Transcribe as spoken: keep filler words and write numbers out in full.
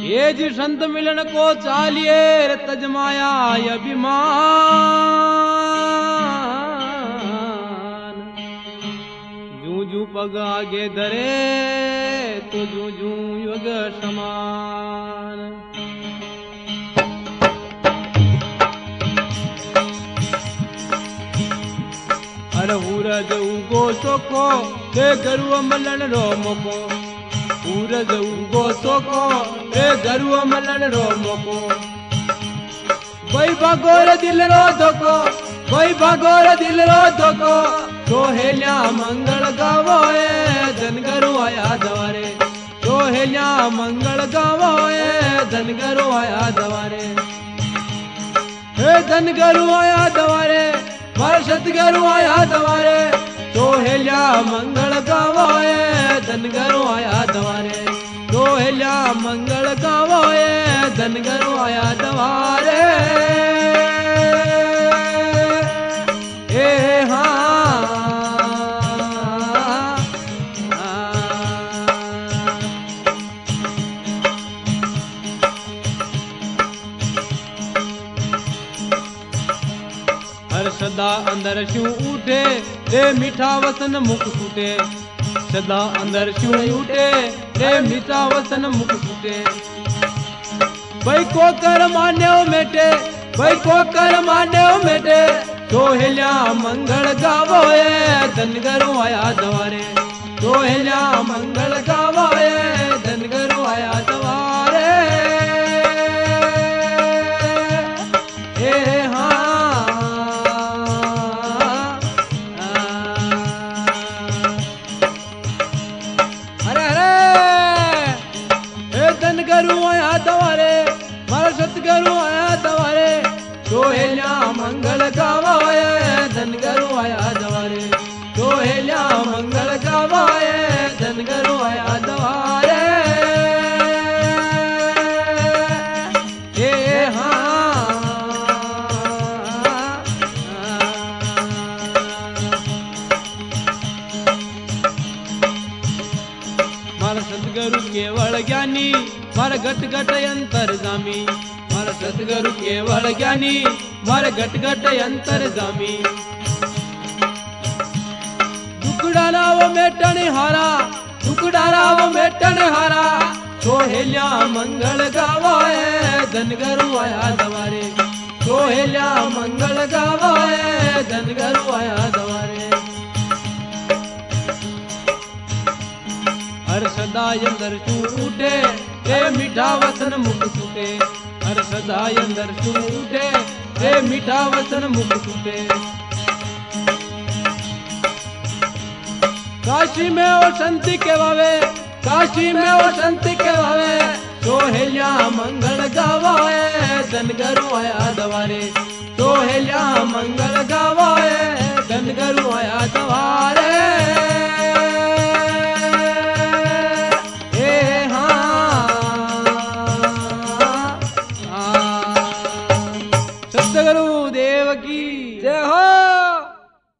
ये जी संत मिलन को चालिए रे तजमाया अभिमान। जू जू पग आगे धरे तो जू जू युग समान। अरे सूरज उगो सोको ते गरुआ मलन रो मोको। सूरज उगो सोको ते गरुआ मलन रो मोको। कोई भागोर दिल रो धोको, कोई भागोर दिल रो धोको। सोहेल्या मंगल गावो ए धन गरु आया दवारे। सोहेल्या मंगल गावो ए धन गरु आया दवारे। हे धन गरु आया दवारे, मारे सतगुरु आया दवारे। सोहेल्या मंगल गावो ए धन गरु आया दवारे। सोहेल्या मंगल गावो ए धन गरु आया दवारे। ए हाँ हर सदा अंदर शू उठे रे मीठा वसन मुख फूटे। सदा अंदर शू उठे रे मीठा वसन मुख फूटे। भाई को कर मान्यो मेटे, भाई को कर मान्यो मेटे। सोहेल्या मंगल गावो ए धन गरु आया दवारे। सोहेल्या मंगल गावो ए धन गरु आया दवारे। ए गरु आया दवारे, मारा सतगुरु आया दवारे। सोहेल्या मंगल गावो ए धन गरु आया दवारे। सोहेल्या मंगल गावो ए धन गरु आया दवारे। ए हाँ मारा सतगुरु केवल ज्ञानी, मारा घट घट अंतर्गामी। मारा सतगुरु केवल ज्ञानी, मारा घट घट अंतर्गामी। दुखड़ा वो मेटन हारा, दुखड़ा वो मेटन हारा। सोहेल्या मंगल गावो ए धन गरु आया दवारे। सोहेल्या मंगल गावो ए धन गरु आया दवारे। हर सदा अंदर शू उठे रे मीठा वसन मुख फूटे। हर सदा अंदर शू उठे रे मीठा वसन मुख फूटे। काशी में ओ संति के वावे, काशी में ओ संति के वावे। सोहेल्या मंगल गावो ए धन गरु आया दवारे। सोहेल्या मंगल गावो ए